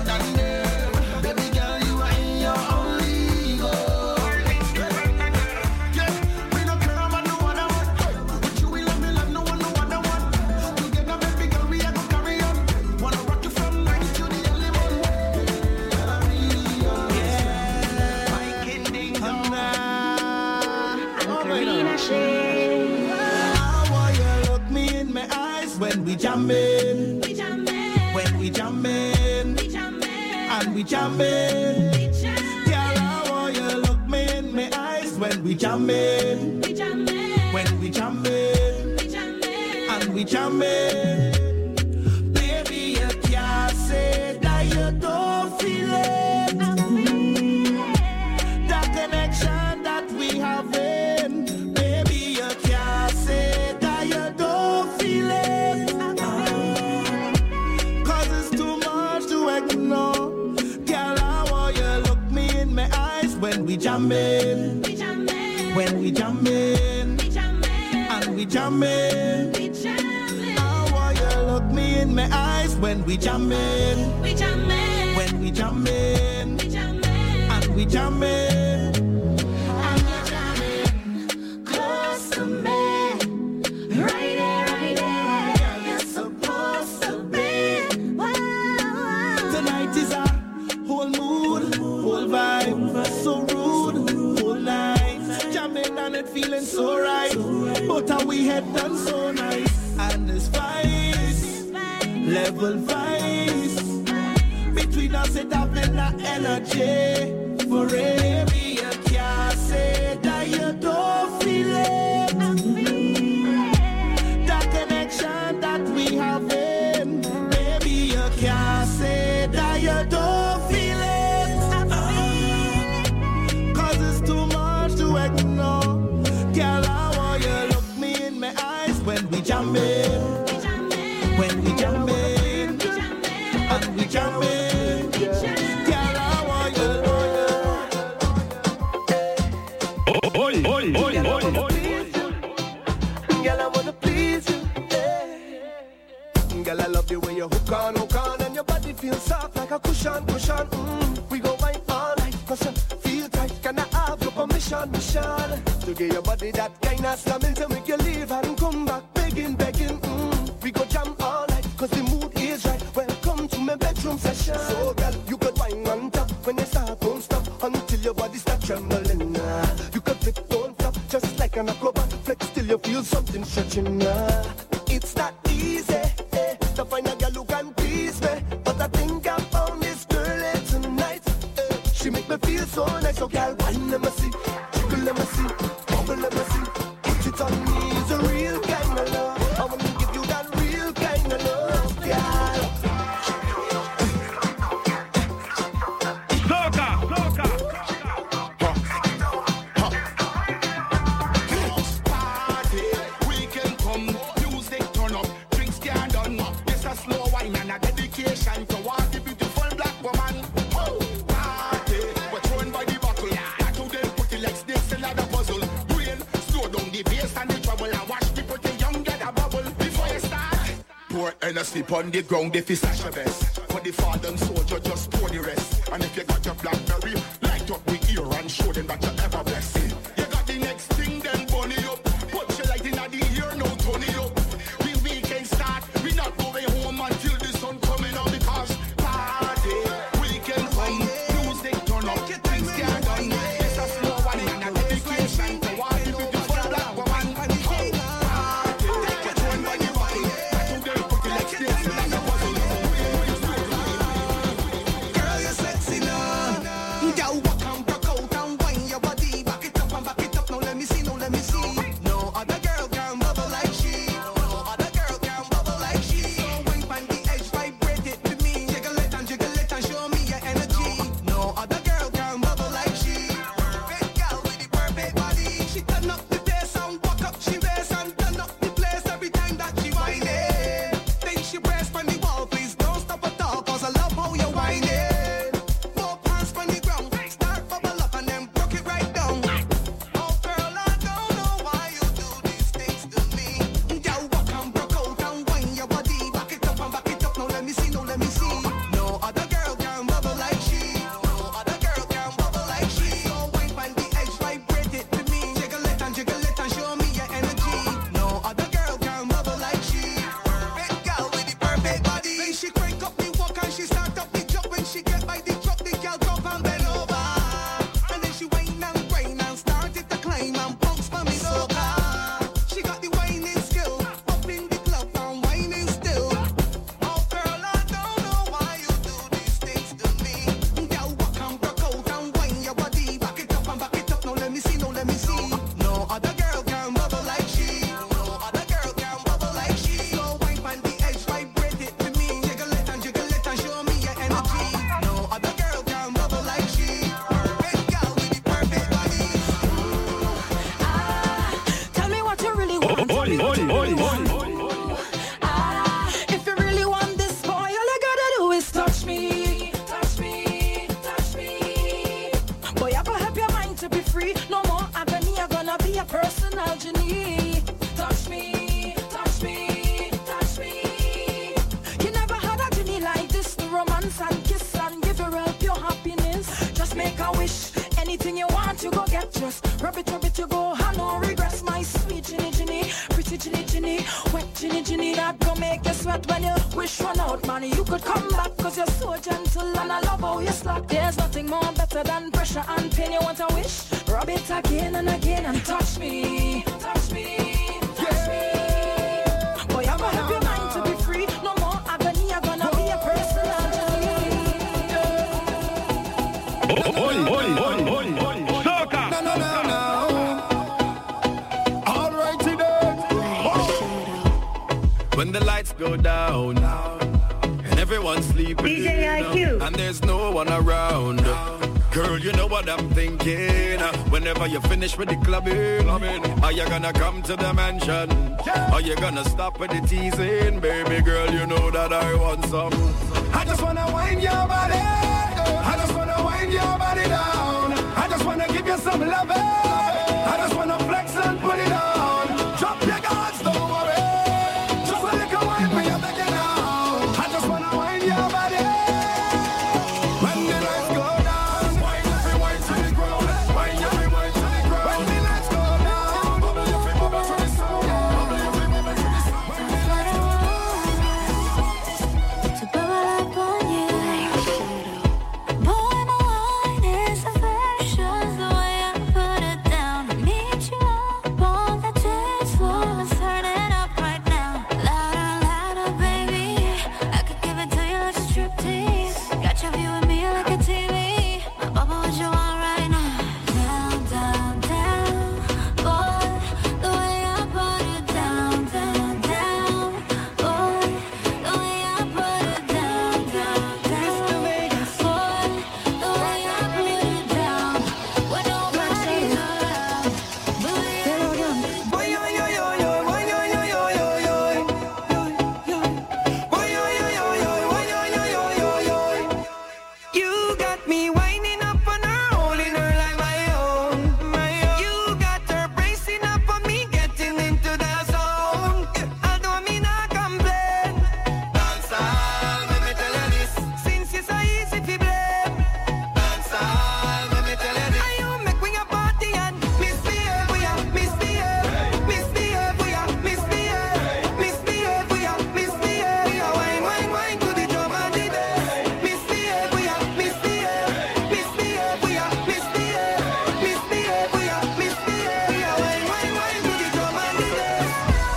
than them. Baby girl, you are in your own league. Yeah, we don't care about no other one. With you, we love me like no one, no other one. Together, baby girl, we are gonna carry on. Wanna rock you from night to the early morning. Yeah, my kingdom come now. Karina Shea. How you look me in my eyes when we jamming, when we jamming, and we jamming. Girl, how you look me in my eyes when we jamming, when we jamming, and we jamming. Baby, you can't say that you don't feel it. That connection that we having, baby, you can't say that you don't feel it. 'Cause it's too much to ignore. Girl, how you look me in my eyes when we jamming, when we jamming, and we jamming. How you look me in my eyes when we jamming, when we jamming, and we jamming. And you're jamming close to me. Right there, where you're supposed to be. Wow. Tonight is a whole mood, whole vibe, so rude, whole night. Jamming and it feeling so right. But how we head done so nice. And this vibes, level vibes. Between us it having that energy. For baby, you can't say that you don't feel it. That connection that we having, baby, you can't say that you don't feel it. 'Cause it's too much to ignore. Girl, how you look me in my eyes when we jamming, when we jamming, and we jamming. Girl, how you Oi, oi, oi, oi, oi. Girl, I wanna please you, yeah. Girl, I love the way you hook on, and your body feels soft like a cushion. We go wine all night, 'cause you feel tight. Can I have your permission, to give your body that kind of slamming to make you leave and come back begging. We go jam all night, 'cause the mood is right. Welcome to my bedroom session. So, girl, you could wine on top when you start, don't stop until your body starts trembling. You could flip, don't flop, just like an acrobat. Flex till you feel something stretching. It's not easy to find a girl who can please me, but I think I found this girl here tonight. She make me feel so nice. So, girl, wine, let me see, jiggle, let me see, bubble, let me see. Put it on me, it's a real kind of love. I wanna give you that real kind of love, girl. Soca. Party, weekend come, music turn up, drinks can done. This a slow wine and a dedication to all the beautiful black woman. Party, we're thrown by the buckle. That who them put it like snakes in the puzzle. Brain, slow down the bass and the trouble, and watch the pretty young get a bubble before you start. Pour and a sleep on the ground if it's stash your best. For the fallen soldier, just pour the rest. And if you got your Blackberry, light up the ear and show them that you're ever blessed. You got the next thing, then bunny up. Put your light in the ear, no Tony up. We weekend start, we not going home until the sun coming out because party, weekend come, music turn up, things get done. It's a slow one and a dedication to all the beautiful black woman. Party, we're thrown by the buckle. That who them put it like snakes in the puzzle. touch me, touch me, touch me. Boy, I gonna help your mind to be free. No more agony, I'm gonna be a personal genie. Touch me, touch me, touch me. You never had a genie like this to romance and kiss and give you real pure happiness. Just make a wish, anything you want, you go get. Just rub it, you go. I no regrets, my sweet Ginny Ginny, pretty Ginny Ginny, wet Ginny Ginny. That go make you sweat when you wish run out, man. You could come back, cause you're so gentle and I love how you slack. There's nothing more better than pressure and pain. You want a wish? Rub it again and again and touch me, touch me, touch me. Boy, I'm gonna help your mind to be free. No more agony, I'm gonna be a personal genie. Oi. Soca. No. All righty then. When the lights go down and everyone's sleeping, DJ IQ. and there's no one around. Girl, you know what I'm thinking. Whenever you finish with the clubbing, are you gonna come to the mansion? Are you gonna stop with the teasing? Baby girl, you know that I want some. I just wanna wind your body. I just wanna wind your body down. I just wanna give you some love. I just wanna flex and put it on. Drop your guards, don't worry. Just a little wine for you, make it now. I just wanna wind your body. When the lights go down, wind every wine to the ground. Wind every wine to the ground. When the lights go down, bubble every bubble to the sound. Bubble every bubble to the sound. When the lights go down. To bubble up on you. Boy, my wine is affections. The way I put it down. Meet you up on the dance floor. Let's turn it up right now. Louder, baby. I could give it to you like a striptease. Got you viewing me like a TV. My bubble, what you want right now? Down, down, down. Boy, the way I put it down, down, down. Boy, the way I put it down, down, down. Boy, the way I put it down. When nobody's around. You got me winding up on her, holding her like my own. You got her bracing up on me, getting into the zone. I don't mean I complain. Dancehall, let me tell you this. Since you're so easy to blame. Dancehall, let me tell you this. You make me a party and misbehave, we are misbehave. Misbehave, we are misbehave. Misbehave, we are misbehave. We are wine to the drum and the bass. Misbehave, we are misbehave. Misbehave, we are misbehave. Misbehave, we are misbehave. We are wine to the drum and the bass.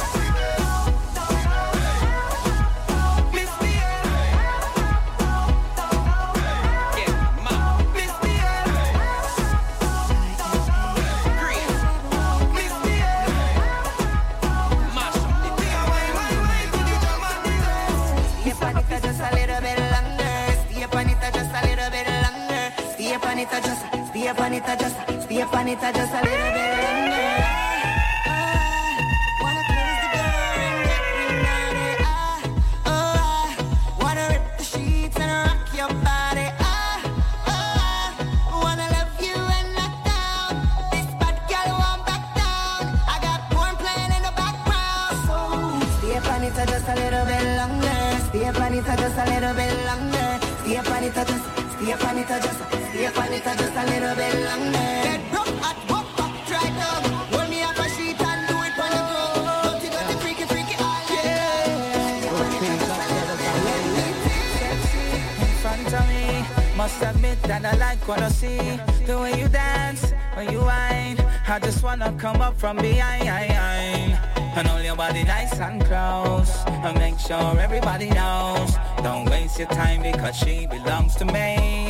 Stay upon it just a little bit longer. Wanna close the door and get reunited. Wanna rip the sheets and rock your body. Wanna love you and knock down. This bad girl won't back down. I got porn playing in the background. So stay upon it just a little bit longer. Stay upon it just a little bit longer. Stay upon it just a little bit longer. Get rough at walk up, try down. Hold me up a sheet and do it on the ground. Dirty, freaky, all yeah. In front of me, must admit that I like what I see. The way you dance, when you whine, I just wanna come up from behind. And hold your body nice and close, and make sure everybody knows. Don't waste your time because she belongs to me.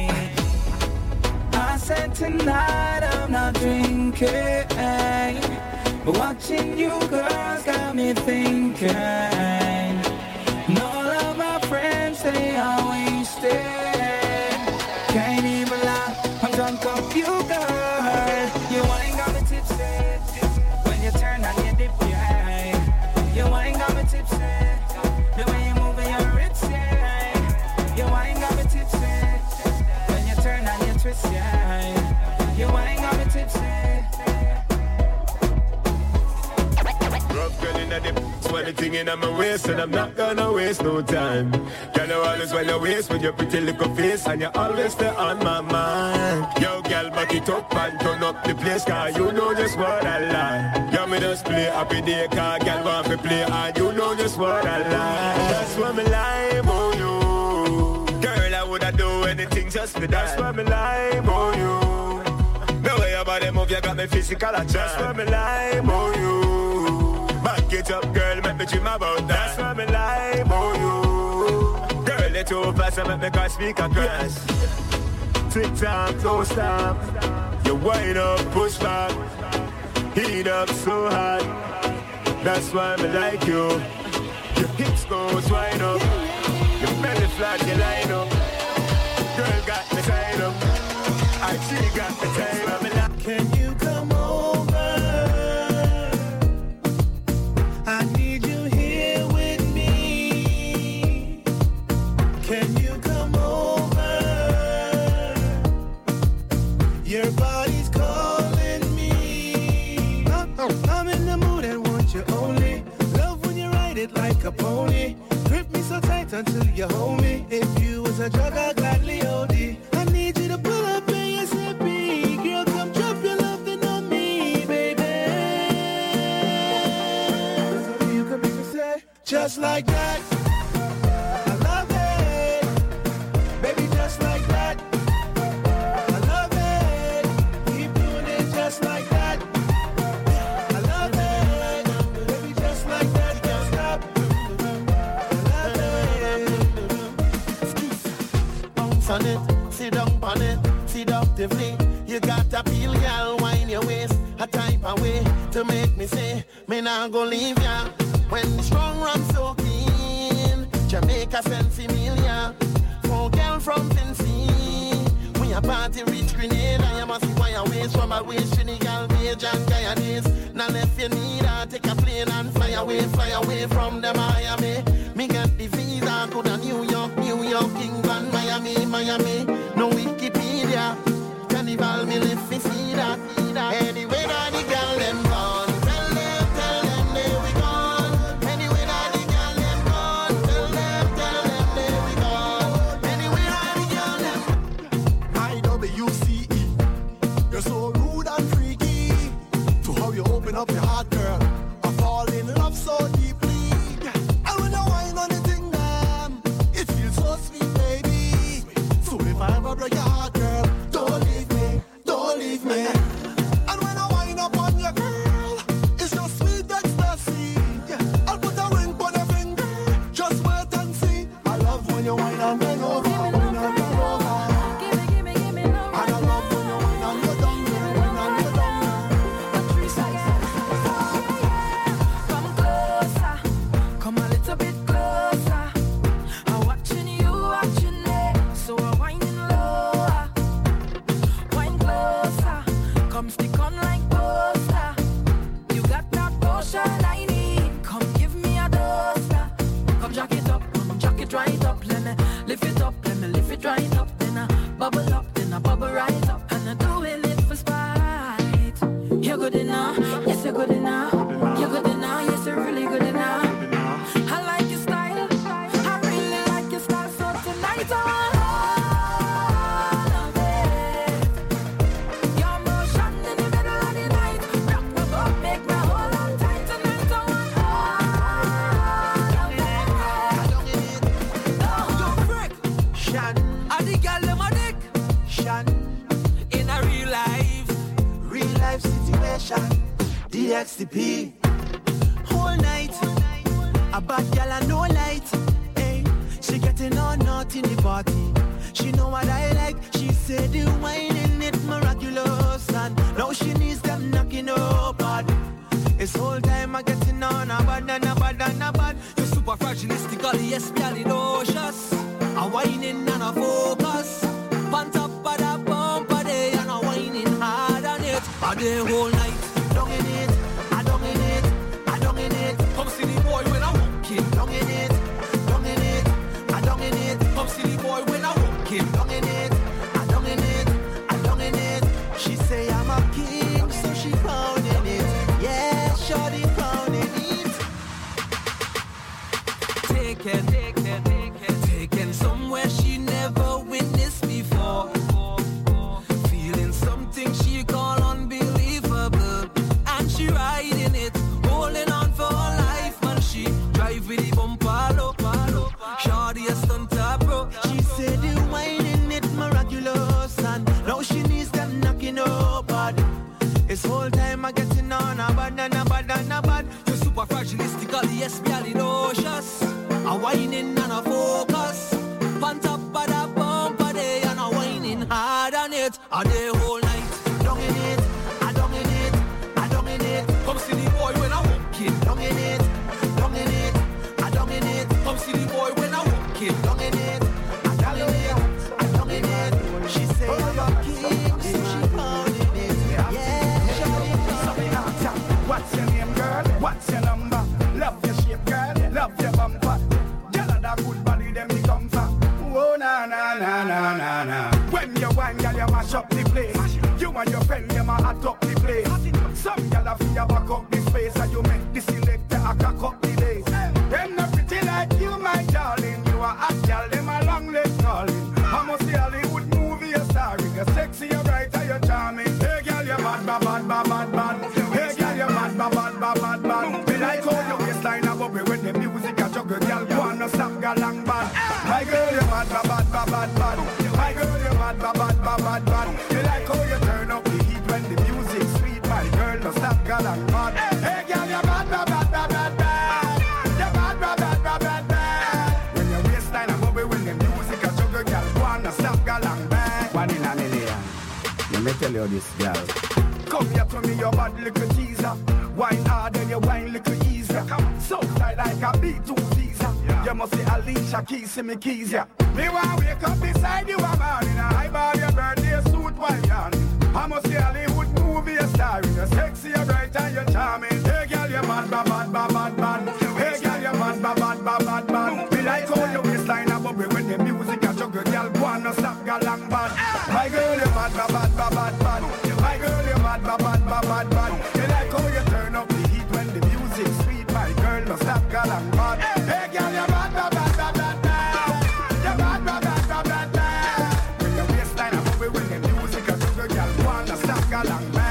I said tonight I'm not drinking, but watching you girls got me thinking. And all of my friends, they are wasted. Can't even lie, I'm drunk off you, girl. You ain't got me tipsy. When you turn and you dip your eye, you ain't got me tipsy. The way you move your hips, yeah. You ain't twist, yeah. Your wine got me tipsy. Rough girl in the sweaty thing in my waist, and I'm not gonna waste no time. Girl, you always when you waist with your pretty little face, and you always stay on my mind. Yo, girl, back it up and turn up the place, cause you know just what I like. Yo, me just play happy day, cause girl want me play, and you know just what I like. That's what me like on you. Girl, I woulda do anything just for that. That's what me like on you. The way your body move, you got me physical attract. That's what me like on you. Back it up, girl, make me dream about that. That's what me like about you. Girl, it's too fast, I make me can't speak across. Tick tock, don't stop. You wind up, push back. Heat up so hot. That's why me like you. Your hips goes wind up. Your belly flat, you line up. Girl got me tied up. I she got me tied up. Can you come over? I need you here with me. Can you come over? Your body's calling me. I'm in the mood and want you only. Love when you ride it like a pony. Grip me so tight until you hold me. If you was a drug, I'd gladly hold it. I need you to pull up in your sippy. Girl, come drop your loving on me, baby. You can make me say, just like that. I love it. Baby, just like that. I love it. Keep doing it just like that. I love it. Baby, just like that. Can't stop. Bounce on it, sit down on it, seductively. You got a feel, girl, wind your waist, a type of way to make me say, me nah go leave ya. When the strong run so clean, Jamaica send familiar, for girl from Tennessee. We a party reach Grenada, you must see why I waist from a waist, Trinidad, Beach and Guyanese. Now left you need her, take a plane and fly away from the Miami. Me get the visa, go to New York, England, Miami. No Wikipedia, Carnival, me live fi see that. Anyway, that the girl them gone. Tell them there we gone. Anyway, that the girl them gone. Tell them there we gone. Anyway, that the girl them. IWCE, you're so rude and freaky. To how you open up your heart, girl. I fall in love so deeply. And when I whine on the thing, damn, it feels so sweet, baby. So if I ever break your heart, girl, don't leave me. And when I wind up on your girl, it's your sweet ecstasy. I'll put a ring on your finger, just wait and see. I love when you whine and bend over, whine and bend over. Give me love. And I love when you whine and you down there, whine and you down there. Come closer, come a little bit closer. I'm watching you, watching me, so I'm whining lower. Wine closer, come stick on like poster. You got that potion I need, come give me a dose. Come jack it up, come jack it right up. Let me lift it up, let me lift it right up. Then I bubble up, then I bubble right up. And I do it for spite. You're good enough, yes you're good enough. You're good enough, yes you're really good enough. I like your style, I really like your style. So tonight I want all of it. Your motion in the middle of the night, rock my boat, make my hold on tight. Tonight I want all of it. Don't break, Shan, I the girl them a dick Shan, in a real life situation. DXTP. Whole night, a bad girl and no light. Hey, she getting on naughty in the party. She know what I like. She said the wine in it miraculous, and now she needs them knocking up hard. It's whole time I getting on a bad and a bad and a bad. You're super fragilistically, yes, galidocious. A whining and a focus. Pant up by the bumper day and a whining hard on it. A day whole night. Down in it, I down in it, I down in it. Come see the boy when I walk in. Down in it, down in it, I down in it. Come see the boy when I walk in. Down in it, I down in it, This whole time I getting on a bad and a bad and a bad. You're super fragilistically, yes, bialidocious. A whining and a focus. On top of that bumper day and a whining hard on it. A day whole night, down in it, I down in it, I down in it. Come see the boy when I walk in, down in it, down in it, I down in it. Come see the boy when I walk in, down in it, I down in it, I down in it. She say I'm a king, so she pounding it. Yeah, what's your name, girl? What's your number? Love your shape, girl. Love your bumper. Girl, that good body, them me come from. Oh, na, na, na, na, na, na. When you wine, girl, you mash up the place. You and your friend, you ma hot up the place. Some girl have you back up the space, and you make the selector a cock up the days. Them not pretty like you, my darling. You are hot girl, them a long leg calling. I must see Hollywood movie, you're starring. You're sexy, you're bright, and you're charming. Hey, girl, you're bad, bad, bad, bad, bad, bad. Hey, girl, you're bad, bad, bad, bad, bad, bad. Me like how your waistline a bubble when the music a juggle. Girl, you wanna stop, girl, long bad. My girl, you're bad, bad, bad, bad, bad, bad. My girl, you're bad, bad, bad, bad, bad, bad. Me like how you turn up the heat when the music's sweet. My girl, no stop, girl, long bad. Hey, girl, you're bad, bad, bad, bad, bad, bad. You're bad, bad, bad, bad, bad, bad. When your waistline a bubble when the music a juggle, girl, you wanna stop, girl, long bad. 1 in a million. Let me tell you this, girl. Come here to me, your bad little teaser. Wine hard and you wine little easier. So tight like a B2 visa. You must say Alicia Keys, see me keys, yeah. Me want wake up beside you, I'm on in a high bar, your birthday suit while yawning. I must say Hollywood movie, you're starring. You're sexy, you're bright and you're charming. Hey girl, you're bad, bad, bad, bad, bad, bad. Hey girl, you're bad, bad, bad, bad, bad, bad. Me like how your waistline a bubble when the music a juggle. Girl, go on, no stop, girl, long bad. My girl, you're bad, bad, bad, bad, bad, bad. My girl, you're bad, bad, bad, bad, bad, bad. Me like how you turn up the heat when the music's sweet. My girl, no stop, girl, long bad. Hey girl, you're bad, bad, bad, bad, bad, bad. You're bad, bad, bad, bad, bad, bad. When your waistline a bubble when the music a juggle. Girl, go on, no stop, girl, long bad.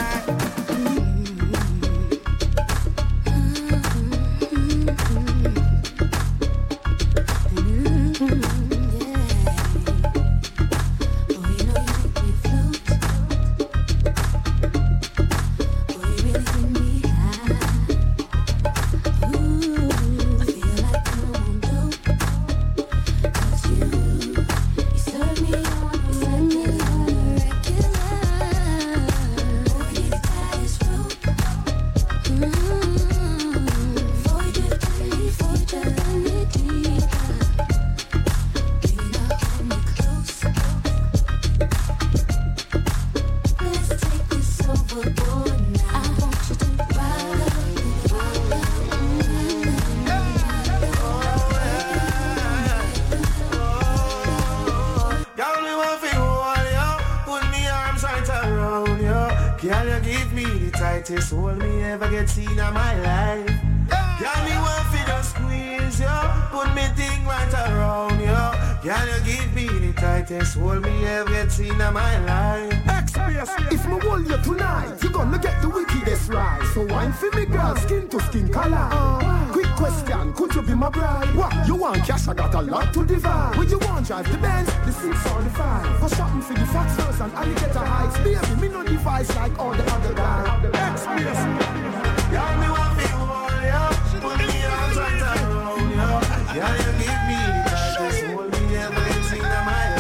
Can you give me the tightest hold me ever get seen in my life? Can me one for just squeeze you, put me thing right around you. Can you give me the tightest hold me ever get seen in my life? If me hold you tonight, you gonna get the wickedest right. So wine for me girl, skin to skin color. Quick question, could you be my bride? What, you want cash? I got a lot to divide. Would you want drive the Benz, the 6 or the 5? For shopping for the Fox first and alligator heights. Baby, me no device like all the other guys. Y'all me want me hold you, put me arms right around you. Y'all you give me the tightest hold me ever get seen in my life.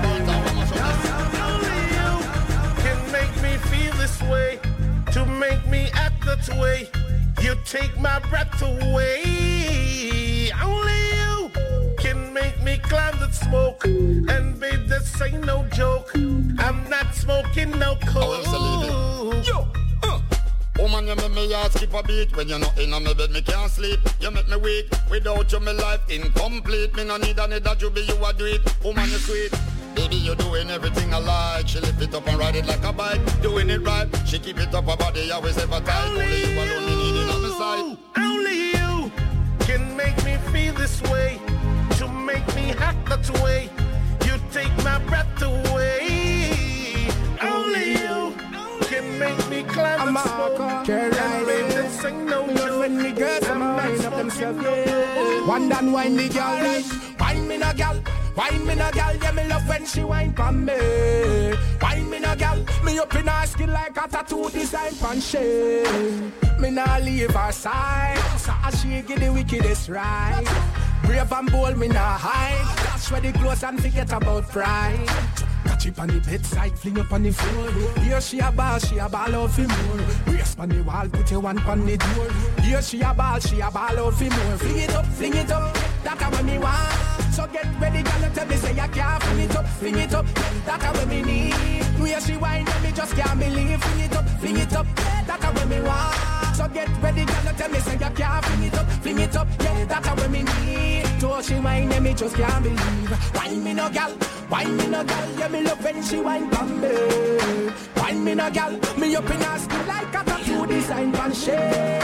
Make me feel this way, to make me act that way. You take my breath away. Only you can make me climb that smoke. And babe, this ain't no joke. I'm not smoking no coke. Yo, woman, you make me heart skip a beat. When you're not in my bed, me can't sleep. You make me weak. Without you, my life incomplete. Me no need that you be, you a do it. Woman, you sweet. Baby, you're doing everything I like. She lift it up and ride it like a bike. Doing it right. She keep it up her body, always ever tight. Only you alone me needing on my side. Only you can make me feel this way, to make me act that way. You take my breath away. Only you can make me climb the smoke. And babe, this ain't no joke. When the girls are mind up themselves, one done wine the girl, wine me no girl. Wine me no girl, yeah me love when she wine for me. Wine me no gal, me up in her skin like a tattoo design pan shade. Me nah leave her side, as she get the wickedest right. Brave and bold, me nah hide. That's where the clothes and forget about pride. Catch it on the bedside, fling up on the floor. Here she a ball out for more. Brace on the wall, put your one on the door. Here she a ball out for more. Fling it up, that's what me want. So get ready, girl, tell me say you can't fling it up, that's what me need. Where she whine, me just can't believe. Fling it up, that's what me want. So get ready, girl, tell me say you can't fling it up, yeah, that's what me need. So she whine, me just can't believe. Whine me no gal, yeah, me love when she whine from me. Whine me no gal, me up in her skin like a tattoo design pan shade.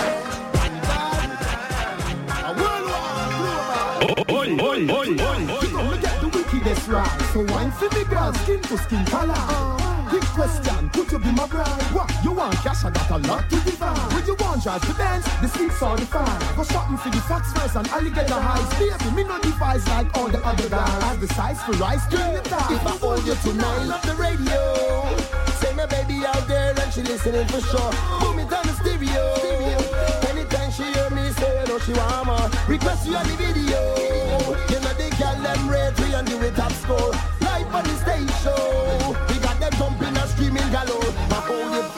You know me get the wickedest right. So wine for me girl, skin to skin color. Quick question, could you be my bride? What, you want cash? I got a lot to divide. Would you want drive the Benz, the seats or the fire? Go shopping for the Fox Fries and Alligator Highs. Baby, me no device like all the other guys. Have the size for rice, turn the time. If I hold you tonight, love the radio. Say my baby out there and she listening for sure. Boom it on the stereo. Anytime she hear me say, you know she want more. Request you on the video. You know they call them red, we and do it top score. Live on the stage show. We got them jumping and screaming galore. I hold you.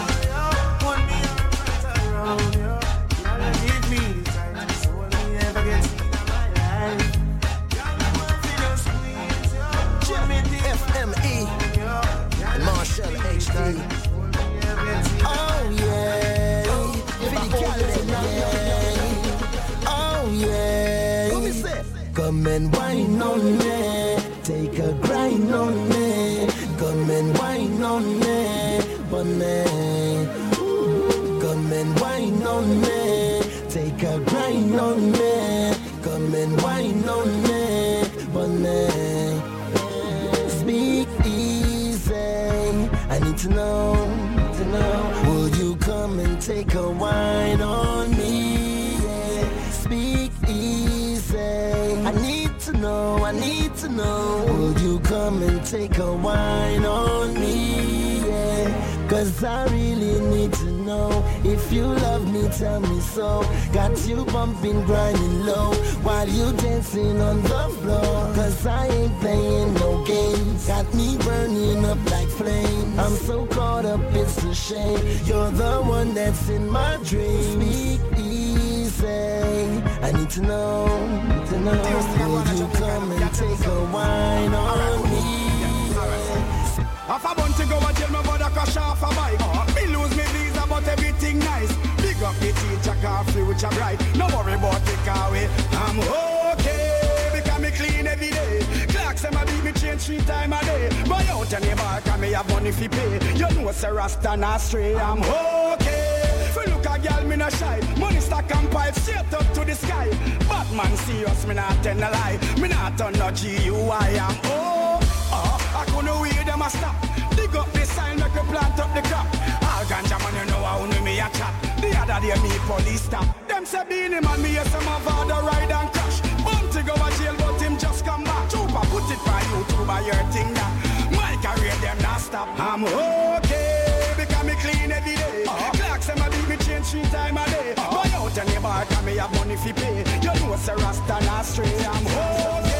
Give me the time, so we never get seen in my life. FME and Marshall HD. Oh yeah, oh yeah. Come and wine on me, take a grind on me. Come and wine on me, bunny. Come and wine on me, take a grind on me. Come and wine on me, bunny. Speak easy, I need to know. Would you come and take a wine on me? Yeah. Speak easy, I need to know. Would you come and take a wine on me? Yeah. Cause I really need to know. If you love me, tell me so. Got you bumping, grinding low while you dancing on the floor. Cause I ain't playing no games. Got me burning up like flame. I'm so caught up, it's a shame. You're the one that's in my dreams. Speak easy, I need to know. Would you come and take a wine on me? If I want to go and tell my brother crash off a bike, me lose me visa but everything nice. Big up the teacher car future bright. No worry about the car way, I'm okay because me clean every day. Clocks them a beat me change 3 times a day. Buy out any bar can me have money fi pay. You know say Rasta not stray, I'm okay. For look a girl me no shy. Money stack and pipe straight up to the sky. Batman serious, me not tell a lie. Me not turn no GUI, I'm I couldn't wait them a stop. Dig up the sign, make a plant up the crop. All ganja man, you know how me a chat. The other day me police stop. Them say Beanie Man, me yes some of the ride and crash. Bum to go to jail, but him just come back. Chupa put it by YouTube by your thing that. My career them not stop. I'm okay because me clean every day. Clocks them a beat me change 3 times a day. Buy out any bar, can me have money fi pay. You know say Rasta not stray. I'm okay.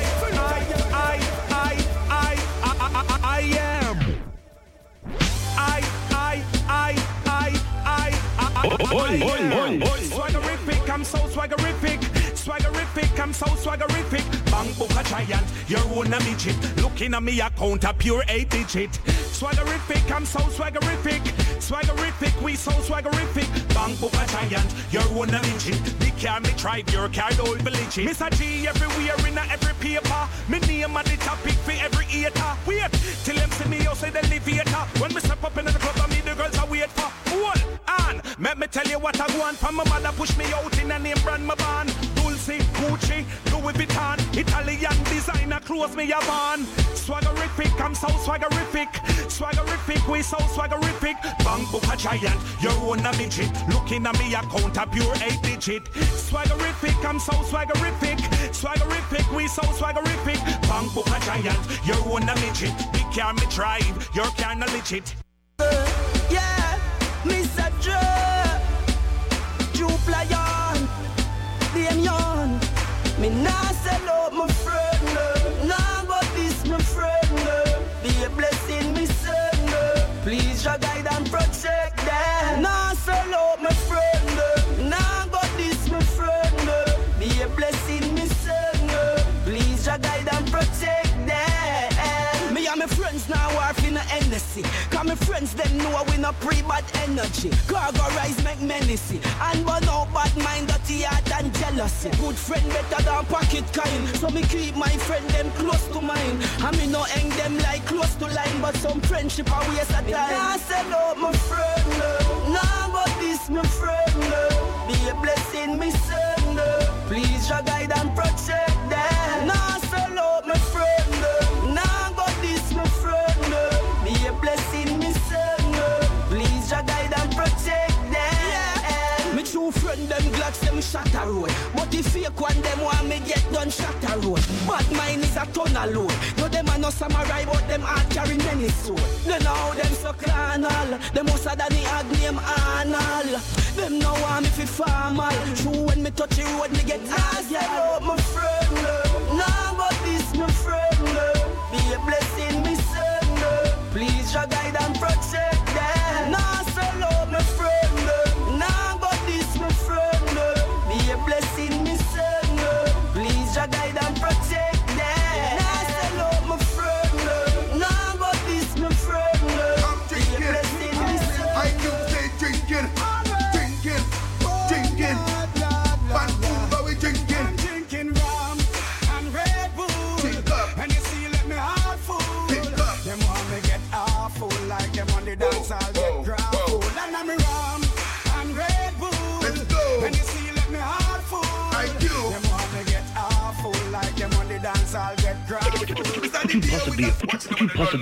Swaggerific, I'm so swaggerific. Swaggerific, I'm so swaggerific. Bang book a giant, your own a midget. Looking at me account a pure 8-digit. Swaggerific, I'm so swaggerific. Swaggerific, we so swaggerific. Bang book a giant, your own a midget. The car me drive, your car don't believe it. Mr. G everywhere in every paper. Me name at the topic for every eater. Wait till them see me outside the elevator. When me step up in the club, I meet the girls I wait for. Hold on, let me tell you what I want. From my mother push me out in a name brand my band. Dulce, Gucci, Louis Vuitton. Italian designer clothes me a van. Swaggerific, I'm so swaggerific. Swaggerific, we so swaggerific. Bang book a giant, your own a midget. Looking at me account a pure 8-digit. Swaggerific, I'm so swaggerific. Swaggerific, we so swaggerific. Bang book a giant, your own a midget. Big car me drive, your car no legit. Yeah, Mr. Jupe Lion, Damien. Me nah sell out my friend, nah but this my friend. Be a blessing, me son. Please your guide and protect them. Nah sell out my friend, nah but this my friend. Be a blessing, me son. Please your guide and protect them. Me and my friends now are in a Hennessy. Cause my friends them know we no pre-bad energy. Cargo rise make menacy. And burn out bad mind, dirty heart and jealousy. Good friend better than pocket kind. So me keep my friend them close to mine. And me no hang them like close to line. But some friendship are waste of time. Nah sell out my friend. Nah but this my friend. Be a blessing me son. Please your guide and protect them. Nah sell out my friend. Nah but this my friend. Be a blessing me son. Please your guide and protect them. Yeah. Me true friend them glad them shot a road. But the fake one them want me get done shot a road. But mine is a ton of load. No them are no samurai but them are carry many sword. They know them so carnal. Them most of the ag name Arnold. Them no want me fi formal. True when me touch the road me get ass. Yeah, my friend. Nah but this my friend. Be a blessing me son. Please your guide and protect them. Nah sell out my friend. Nah but this my friend. Be a blessing me son. Please your guide and protect them. Nah sell out my friend. Nah but this my friend. Be a blessing me son. I do say drinking, drinking, drinking. Vancouver we drinking. I'm drinking rum and Red Bull. And you see, let me heart full. Them want me get awful like them on the dance. I'll get grappled. And I'm rum and Red Bull. Let's go. And you see, let me heart full. I do. Them want me get awful like them on the dance. I'll get grappled. Possibly